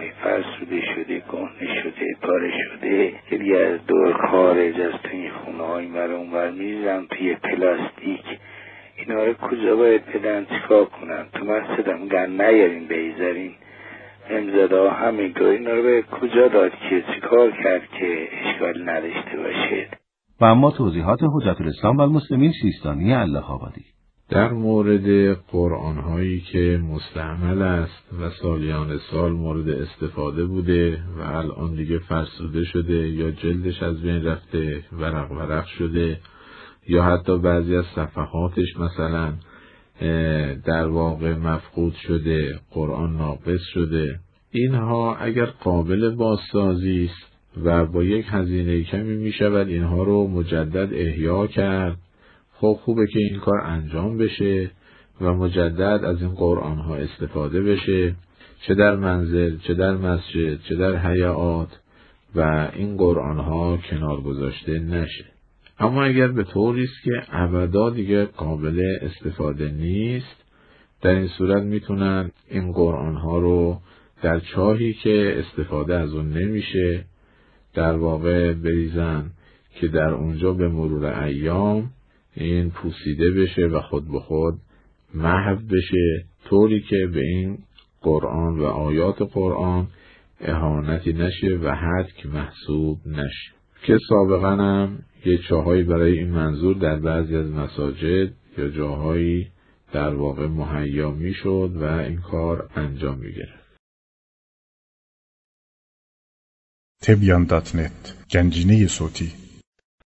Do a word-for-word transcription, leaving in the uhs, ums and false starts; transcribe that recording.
جاهای فرسوده شده، کهنه شده، پاره شده که دیگه از دور خارج از تو این خونه های مرا اونور میزن توی پلاستیک. اینا رو کجا باید بدن؟ چیکار کنن؟ تو مسجدم گن نیارین بیزارین امزاده ها همینطور. اینا رو باید کجا داد که چیکار کرد که اشکال نداشته باشه؟ و اما توضیحات حجت الاسلام و المسلمین سیستانی الله آبادی در مورد قرآن هایی که مستعمل است و سالیان سال مورد استفاده بوده و الان دیگه فرسوده شده یا جلدش از بین رفته، ورق ورق شده، یا حتی بعضی از صفحاتش مثلا در واقع مفقود شده، قرآن ناقص شده، اینها اگر قابل بازسازی است و با یک هزینه کمی می شود اینها رو مجدد احیا کرد، خب خوبه که این کار انجام بشه و مجدد از این قرآن ها استفاده بشه، چه در منزل، چه در مسجد، چه در حیات، و این قرآن ها کنار گذاشته نشه. اما اگر به طوری است که ابدا دیگه قابل استفاده نیست، در این صورت میتونن این قرآن ها رو در چاهی که استفاده از اون نمیشه در واقع بریزن که در اونجا به مرور ایام این پوسیده بشه و خود به خود محو بشه، طوری که به این قرآن و آیات قرآن اهانتی نشه و حتک محسوب نشه. که سابقا هم یه چاهایی برای این منظور در بعضی از مساجد یا جاهایی در واقع مهیا میشد و این کار انجام میگرفت. تبیان دات نت، گنجینه صوتی.